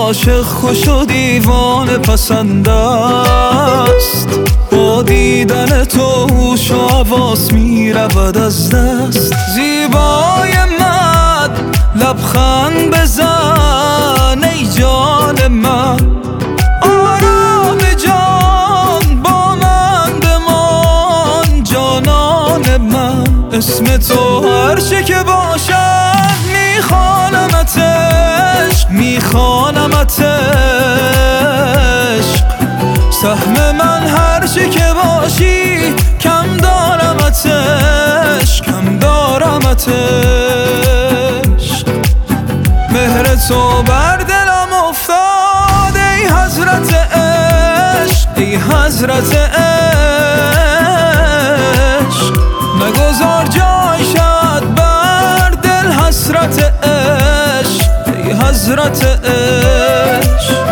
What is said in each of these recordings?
عاشق خوش و دیوانه پسند است، با دیدن تو هوش و حواس می رود از دست. زیبای من لبخند بزن ای جان من، آرام جان با من بمان جانان من. اسم تو هر چه که باشد میخوانمتش، میخوانمتش. سهم من هر چه که باشی کم دارمتش، کم دارمتش. مهر تو بر دلم افتاد ای حضرت عشق، ای حضرت عشق. نگذار جای شد بر دل حسرت عشق، ای حضرت عشق.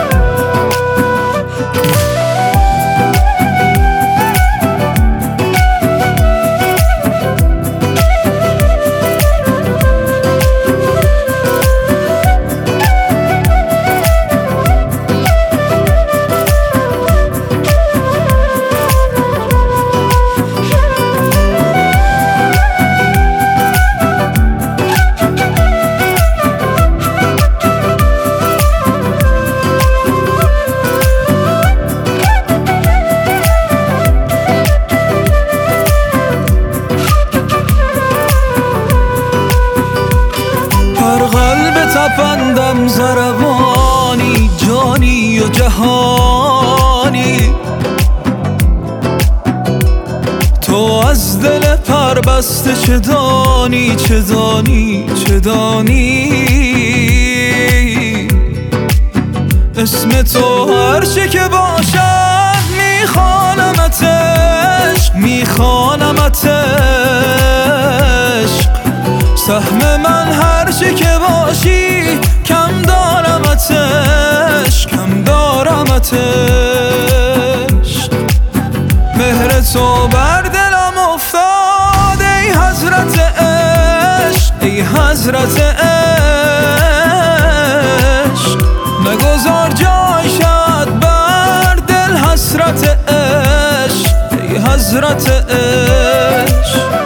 تپندم زربانی جانی و جهانی، تو از دل پربسته چه دانی، چه دانی، چه دانی. اسم تو هر چه که باشد میخوانمتش، میخوانمتش. سهم من هر چه که باشی کم دارمتش، کم دارمتش. مهر تو بر دلم افتاد ای حضرت عشق، ای حضرت عشق. نگذار جای شد بر دل حسرت عشق، ای حضرت عشق.